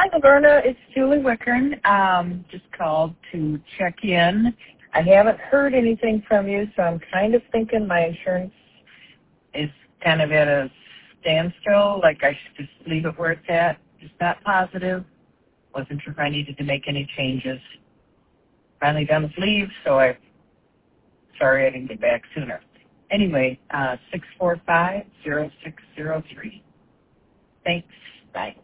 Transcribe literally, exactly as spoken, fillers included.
Hi, Laverna. It's Julie Wickern. Um, just called to check in. I haven't heard anything from you, so I'm kind of thinking my insurance is kind of at a standstill, like I should just leave it where it's at. Just not positive. Wasn't sure if I needed to make any changes. Finally done with leave, so I'm sorry I didn't get back sooner. Anyway, uh, six four five, zero six zero three. Thanks. Bye.